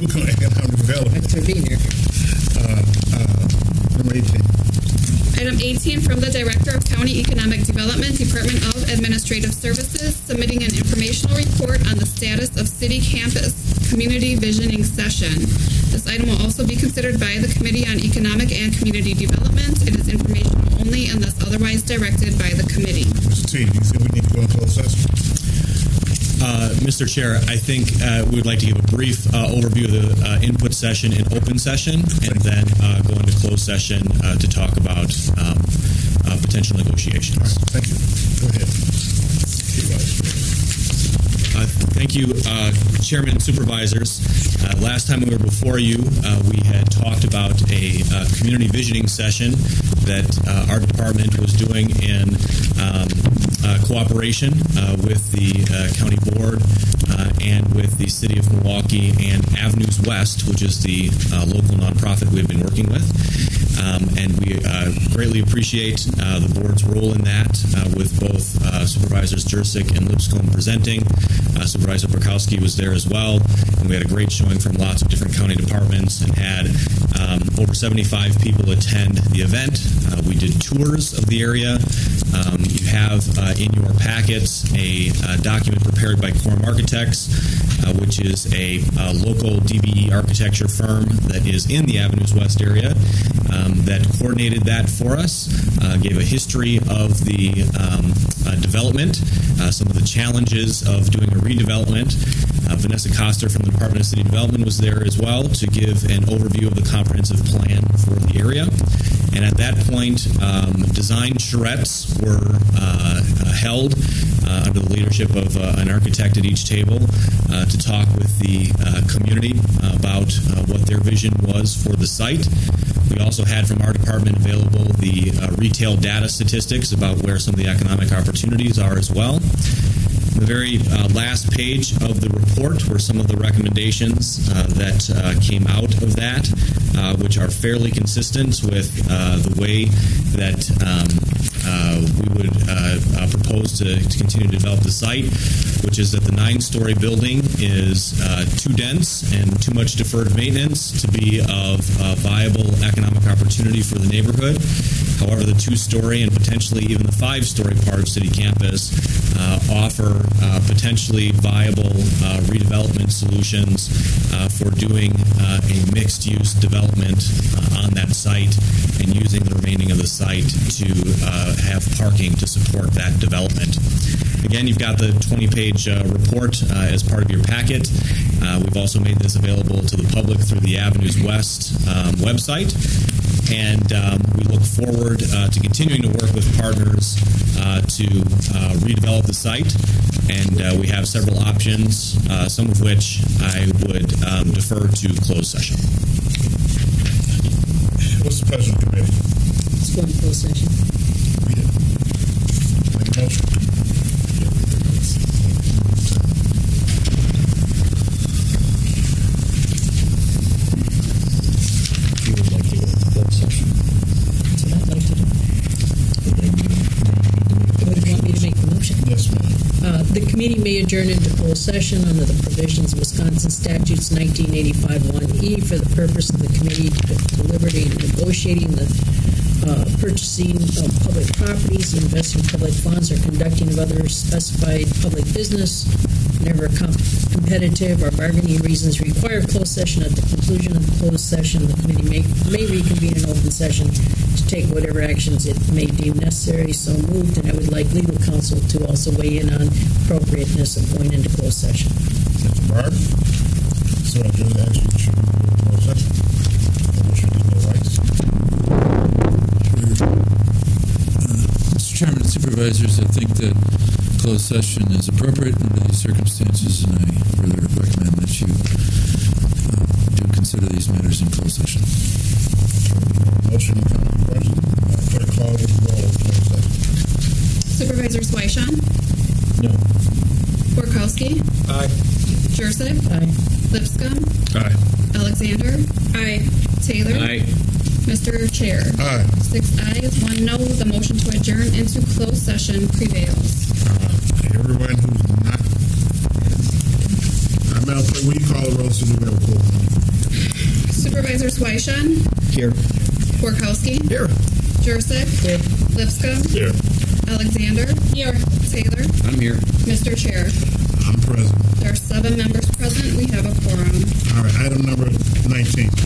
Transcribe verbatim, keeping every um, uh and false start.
Newcomb Economic Development. Thanks for being here. Uh, uh, number eighteen. Item eighteen, from the Director of County Economic Development, Department of Administrative Services, submitting an informational report on the status of City Campus Community Visioning Session. This item will also be considered by the Committee on Economic and Community Development. It is informational only unless otherwise directed by the committee. Mister T, do you think we need to go into closed session? Uh, Mister Chair, I think uh, we would like to give a brief uh, overview of the uh, input session and open session, and then uh, go into closed session uh, to talk about um, uh, potential negotiations. All right, thank you. Go ahead. Uh, thank you, uh, Chairman and Supervisors. Uh, last time we were before you, uh, we had talked about a uh, community visioning session that uh, our department was doing in um, uh, cooperation uh, with the uh, county board uh, and with the city of Milwaukee and Avenues West, which is the uh, local nonprofit we've been working with. Um, and we uh, greatly appreciate uh, the board's role in that, uh, with both uh, Supervisors Jurczyk and Lipscomb presenting. Uh, Supervisor Burkowski was there as well, and we had a great showing from lots of different county departments and had um, over seventy-five people attend the event. Uh, we did tours of the area. Um, you have uh, in your packets a uh, document prepared by Quorum Architects, uh, which is a uh, local D B E architecture firm that is in the Avenues West area. Um, that coordinated that for us, uh, gave a history of the um, uh, development, uh, some of the challenges of doing a redevelopment. Uh, Vanessa Coster from the Department of City Development was there as well to give an overview of the comprehensive plan for the area. And at that point, um, design charrettes were uh, uh, held uh, under the leadership of uh, an architect at each table uh, to talk with the uh, community about uh, what their vision was for the site. We also had from our department available the uh, retail data statistics about where some of the economic opportunities are as well. The very uh, last page of the report were some of the recommendations uh, that uh, came out of that, uh, which are fairly consistent with uh, the way that um, uh, we would uh, uh, propose to, to continue to develop the site, which is that the nine-story building is uh, too dense and too much deferred maintenance to be of uh, viable economic opportunity for the neighborhood. However, the two-story and potentially even the five-story part of City Campus uh, offer uh, potentially viable uh, redevelopment solutions uh, for doing uh, a mixed-use development uh, on that site and using the remaining of the site to uh, have parking to support that development. Again, you've got the twenty-page uh, report uh, as part of your packet. Uh, we've also made this available to the public through the Avenues West um, website. And um, we look forward uh, to continuing to work with partners uh, to uh, redevelop the site. And uh, we have several options, uh, some of which I would um, defer to closed session. What's the pleasure of the committee? Let's go into closed session. Read it. Make a motion. You would like to go into closed session? That's what I'd like to do. What do you want me to make the motion? Yes, ma'am. Uh, the committee may adjourn into closed session under the provisions of Wisconsin Statutes nineteen eighty-five one E for the purpose of the committee deliberating and negotiating the uh, purchasing of public properties, investing public funds, or conducting of other specified public business. Whenever com- competitive or bargaining reasons require closed session, at the conclusion of the closed session, the committee may, may reconvene in open session to take whatever actions it may deem necessary. So moved, and I would like legal counsel to also weigh in on appropriateness of going into closed session. Mister Barb? So I just asked you, should we go into closed session? Or should we legal rights? Mister Chairman and Supervisors, I think that closed session is appropriate under these circumstances, and I further recommend that you uh, do consider these matters in closed session. Motion and comment, question? Clerk call the roll of closed session. Supervisors Weishon, No. Borkowski, Aye. Jurczyk, Aye. Lipscomb, Aye. Alexander, Aye. Taylor, Aye. Mister Chair. Aye. Six ayes, one no. The motion to adjourn into closed session prevails. Uh, everyone who's not. Uh, Madam Clerk, will you call the roll so we have a closed meeting? Supervisors Weishan, Here. Borkowski, Here. Jursic, Lipscomb, Here. Alexander, here. Taylor, I'm here. Mister Chair. I'm present. There are seven members present. We have a quorum. All right, item number nineteen.